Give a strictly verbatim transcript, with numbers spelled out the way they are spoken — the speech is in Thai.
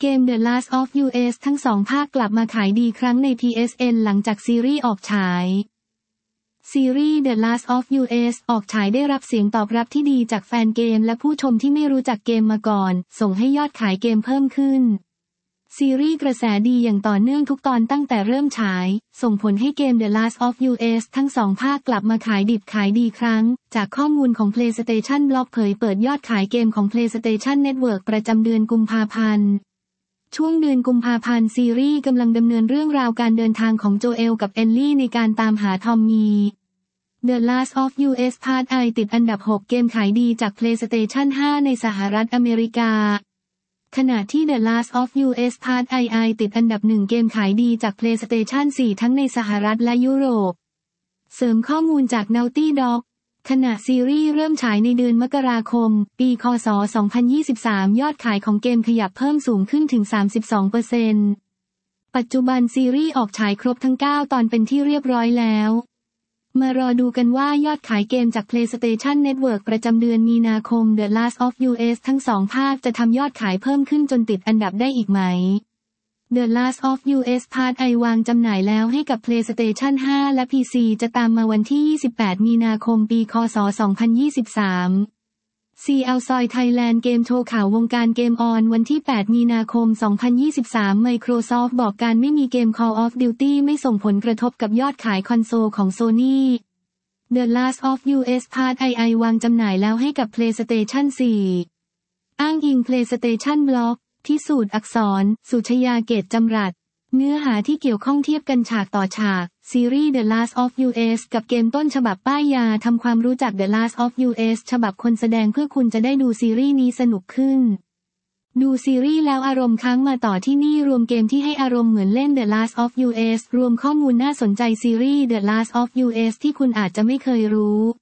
เกม The Last of Us ทั้งสองภาคกลับมาขายดีครั้งใน พี เอส เอ็น หลังจากซีรีส์ออกฉายซีรีส์ The Last of Us ออกฉายได้รับเสียงตอบรับที่ดีจากแฟนเกมและผู้ชมที่ไม่รู้จักเกมมาก่อนส่งให้ยอดขายเกมเพิ่มขึ้นซีรีส์กระแสดีอย่างต่อเนื่องทุกตอนตั้งแต่เริ่มฉายส่งผลให้เกม The Last of Us ทั้งสองภาคกลับมาขายดิบขายดีครั้งจากข้อมูลของ PlayStation Blog เผยเปิดยอดขายเกมของ PlayStation Network ประจำเดือนกุมภาพันธ์ช่วงเดือนกุมภาพันธ์ซีรีส์กำลังดำเนินเรื่องราวการเดินทางของโจเอลกับเอลลี่ในการตามหาทอมมี่ The Last of Us Part I ติดอันดับหกเกมขายดีจาก PlayStation ห้าในสหรัฐอเมริกาขณะที่ The Last of Us Part I ติดอันดับหนึ่งเกมขายดีจาก PlayStation สี่ทั้งในสหรัฐและยุโรปเสริมข้อมูลจาก Naughty Dogขณะซีรีส์เริ่มฉายในเดือนมกราคมปีค.ศ. สองพันยี่สิบสามยอดขายของเกมขยับเพิ่มสูงขึ้นถึง สามสิบสองเปอร์เซ็นต์ ปัจจุบันซีรีส์ออกฉายครบทั้งเก้าตอนเป็นที่เรียบร้อยแล้วมารอดูกันว่ายอดขายเกมจาก PlayStation Network ประจำเดือนมีนาคม The Last of Us ทั้งสองภาคจะทำยอดขายเพิ่มขึ้นจนติดอันดับได้อีกไหม The Last of Us Part I วางจำหน่ายแล้วให้กับ PlayStation ห้าและ พี ซี จะตามมาวันที่ยี่สิบแปดมีนาคมปีค.ศ. สองพันยี่สิบสาม ซี แอล ซอย Thailand เกมโชว์ข่าววงการเกมออนวันที่แปดมีนาคมสองพันยี่สิบสาม Microsoft บอกการไม่มีเกม Call of Duty ไม่ส่งผลกระทบกับยอดขายคอนโซลของ Sony The Last of Us Part I วางจำหน่ายแล้วให้กับ PlayStation สี่ อ้างอิง PlayStation Blog พิสูจน์อักษร สุชยาเกตจำรัดเนื้อหาที่เกี่ยวข้องเทียบกันฉากต่อฉากซีรีส์ The Last of Us กับเกมต้นฉบับป้ายยาทำความรู้จัก The Last of Us ฉบับคนแสดงเพื่อคุณจะได้ดูซีรีส์นี้สนุกขึ้นดูซีรีส์แล้วอารมณ์ค้างมาต่อที่นี่รวมเกมที่ให้อารมณ์เหมือนเล่น The Last of Us รวมข้อมูลน่าสนใจซีรีส์ The Last of Us ที่คุณอาจจะไม่เคยรู้